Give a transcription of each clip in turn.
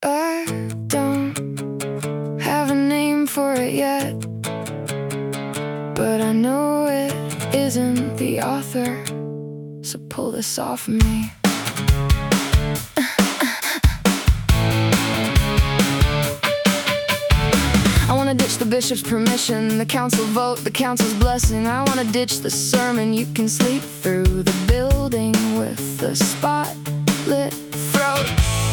I don't have a name for it yet, but I know it isn't the author, so pull this off of me. I wanna ditch the bishop's permission, the council vote, the council's blessing. I wanna ditch the sermon you can sleep through, the building with the spotlit throat.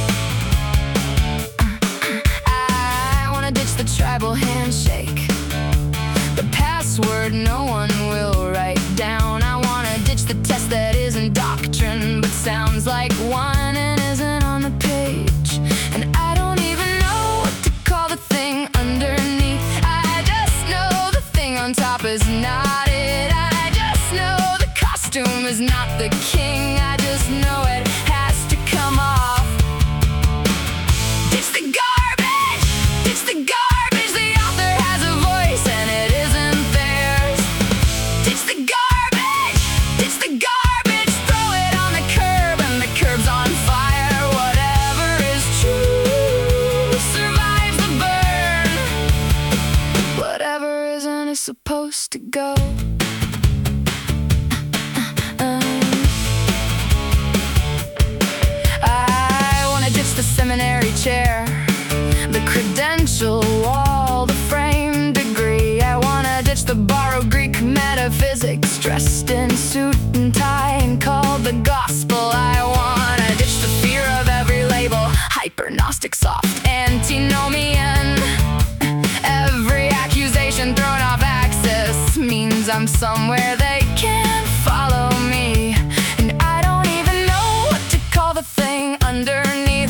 I wanna ditch the tribal handshake, the password no one will write down. I wanna ditch the test that isn't doctrine but sounds like one and isn't on the page. And I don't even know what to call the thing underneath. I just know the thing on top is not it. I just know the costume is not the king. I just know it has to come off. Ditch the garbage, ditch the garbage. The author has a voice and it isn't theirs. Ditch the garbage, ditch the garbage. Throw it on the curb and the curb's on fire. Whatever is true survives the burn. Whatever isn't is supposed to go. The seminary chair, the credential wall, the framed degree. I wanna ditch the borrowed Greek metaphysics, dressed in suit and tie and called the gospel. I wanna ditch the fear of every label, hyper-Gnostic, soft, antinomian. Every accusation thrown off axis means I'm somewhere they can't follow me. And I don't even know what to call the thing underneath,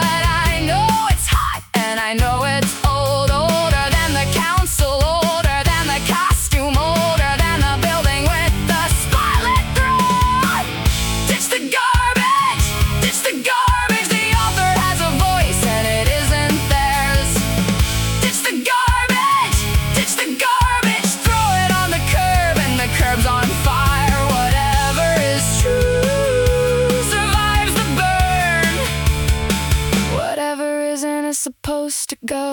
I know it's old, older than the council, older than the costume, older than the building with the spotlit throat. Ditch the garbage, ditch the garbage. The author has a voice and it isn't theirs. Ditch the garbage, ditch the garbage. Throw it on the curb and the curb's on fire. Whatever is true survives the burn. Whatever isn't is supposed to go.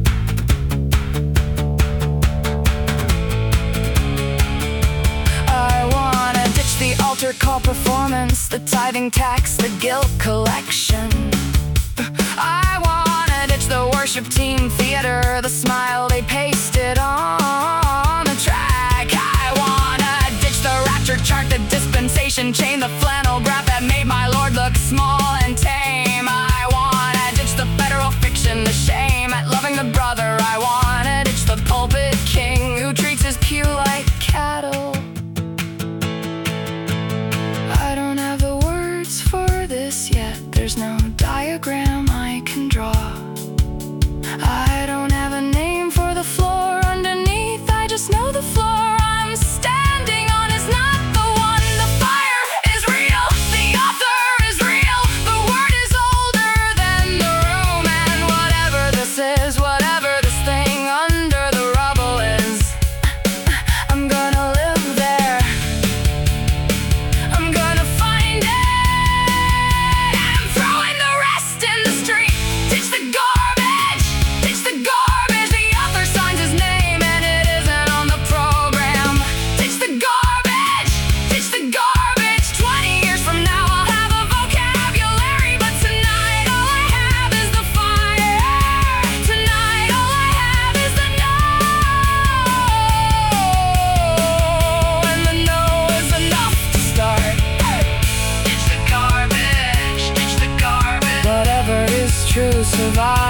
I wanna ditch the altar call performance, the tithing tax, the guilt collection. I wanna ditch the worship team theater, the smile they pasted on the track. I wanna ditch the rapture chart, the dispensation chain, the flannel graph that made my Lord look small and tame. I wanna ditch the federal fiction, the shame at loving the brother. I wanna ditch the pulpit king who treats his pew like cattle. I don't have the words for this yet. There's no diagram I can draw. I don't have a name for the floor underneath. I just know the floor I'm standing on is not the one. The fire is real, the author is real. The word is older than the room. And whatever this is, whatever this thing under the rubble is, I'm gonna live there. I'm gonna find it. I'm throwing the rest in the street. Ditch the garbage, ditch the garbage. The author signs his name and it isn't on the program. Ditch the garbage, ditch the garbage. 20 years from now I'll have a vocabulary, but tonight all I have is the fire. Tonight all I have is the no, and the no is enough to start. Ditch the garbage, ditch the garbage. Whatever is true survives